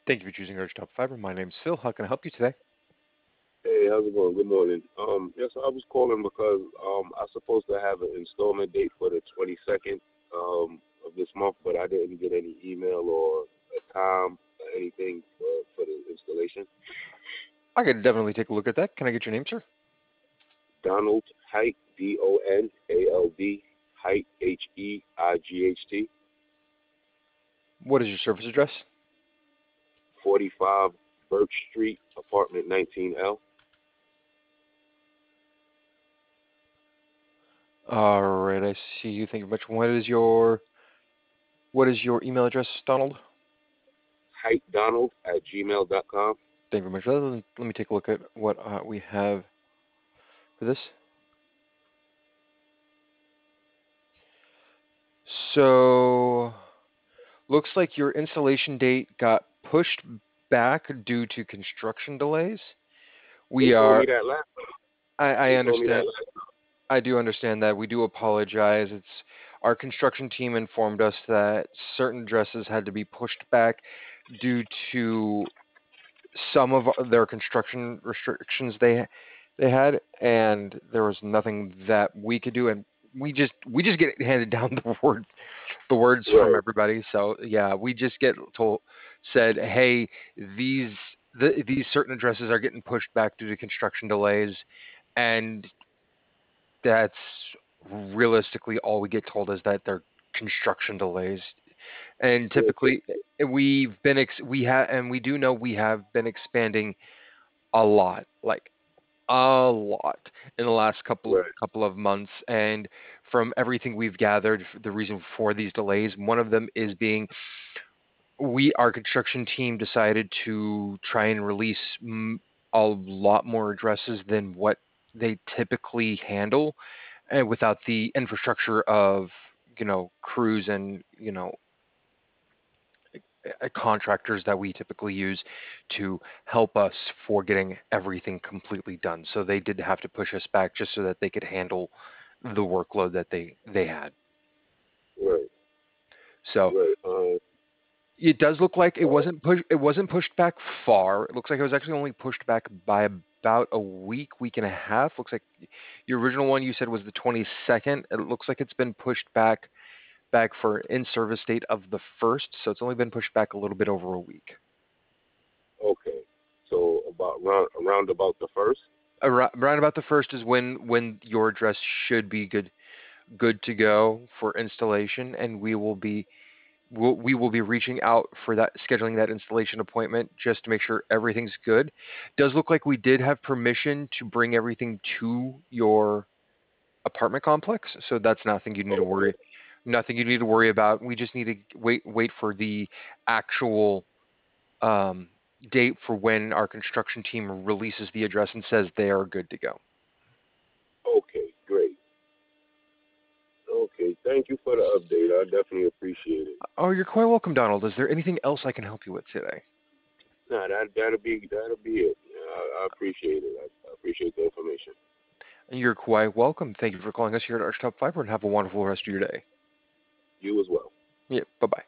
Thank you for choosing Arch Fiber. My name's Phil. How can I help you today? Hey, how's it going? Good morning. Yes, I was calling because I was supposed to have an installment date for the 22nd of this month, but I didn't get any email or a time or anything for the installation. I could definitely take a look at that. Can I get your name, sir? Donald Height, Donald, Height, Height, What is your service address? 45 Birch Street, apartment 19L. All right, I see you. Thank you very much. What is your email address, Donald? HeightDonald at gmail.com. Thank you very much. Let me take a look at what we have for this. So, looks like your installation date got pushed back due to construction delays. They We told are, me that last. I They told me that understand. last. I do understand that. We do apologize. It's our construction team informed us that certain dresses had to be pushed back due to some of their construction restrictions they had, and there was nothing that we could do, and we just get handed down the words from Right, everybody. So yeah, we just get told said, hey, these certain addresses are getting pushed back due to construction delays, and that's realistically all we get told is that they're construction delays. And yeah, typically we have and we do know we have been expanding a lot, like a lot in the last couple right, couple of months. And from everything we've gathered, the reason for these delays, one of them is being our construction team decided to try and release a lot more addresses than what they typically handle, and without the infrastructure of crews and contractors that we typically use to help us for getting everything completely done. So they did have to push us back just so that they could handle the workload that they had. right, So right. it does look like Uh, it wasn't pushed back far. It looks like it was actually only pushed back by about a week and a half. Looks like your original one you said was the 22nd. It looks like it's been pushed back for in-service date of the first, so it's only been pushed back a little bit over a week. okay. So around about the first. Around about the first is when your address should be good to go for installation, and we will be reaching out for that, scheduling that installation appointment just to make sure everything's good. Does look like we did have permission to bring everything to your apartment complex, so that's Okay, nothing you need to worry about. We just need to wait for the actual um, date for when our construction team releases the address and says they are good to go. okay, great. Okay, thank you for the update. I definitely appreciate it. Oh, you're quite welcome, Donald. Is there anything else I can help you with today? Nah, that'll be it. I appreciate it. I appreciate the information. You're quite welcome. Thank you for calling us here at Archtop Fiber, and have a wonderful rest of your day. You as well. Yeah, bye bye.